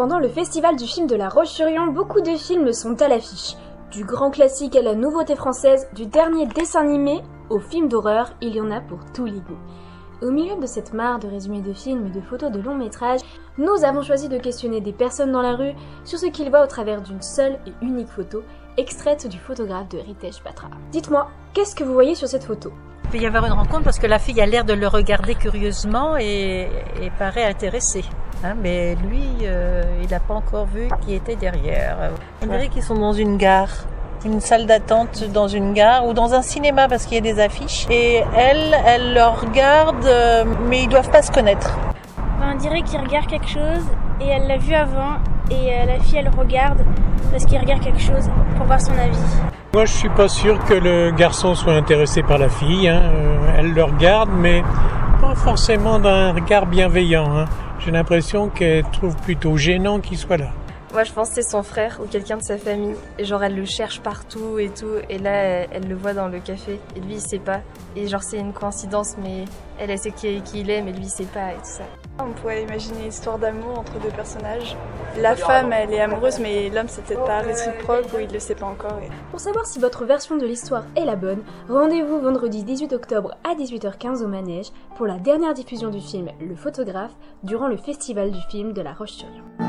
Pendant le festival du film de La Roche-sur-Yon, beaucoup de films sont à l'affiche. Du grand classique à la nouveauté française, du dernier dessin animé au film d'horreur, il y en a pour tous les goûts. Au milieu de cette mare de résumés de films et de photos de longs métrages, nous avons choisi de questionner des personnes dans la rue sur ce qu'ils voient au travers d'une seule et unique photo, extraite du photographe de Ritesh Batra. Dites-moi, qu'est-ce que vous voyez sur cette photo ? Il peut y avoir une rencontre parce que la fille a l'air de le regarder curieusement et paraît intéressée. Mais lui, il n'a pas encore vu qui était derrière. On dirait qu'ils sont dans une gare, une salle d'attente dans une gare ou dans un cinéma parce qu'il y a des affiches. Et elle le regarde, mais ils ne doivent pas se connaître. On dirait qu'il regarde quelque chose et elle l'a vu avant et la fille elle regarde parce qu'il regarde quelque chose pour voir son avis. Moi je suis pas sûr que le garçon soit intéressé par la fille, elle le regarde mais pas forcément d'un regard bienveillant. J'ai l'impression qu'elle trouve plutôt gênant qu'il soit là. Moi je pense que c'est son frère ou quelqu'un de sa famille et genre elle le cherche partout et tout et là elle le voit dans le café et lui il sait pas et genre c'est une coïncidence mais elle sait qui il est mais lui il sait pas et tout ça. On pourrait imaginer une histoire d'amour entre deux personnages. La femme elle est amoureuse mais l'homme c'est peut-être pas réciproque ou il le sait pas encore. Pour savoir si votre version de l'histoire est la bonne, rendez-vous vendredi 18 octobre à 18h15 au Manège pour la dernière diffusion du film Le Photographe durant le festival du film de La Roche-sur-Yon.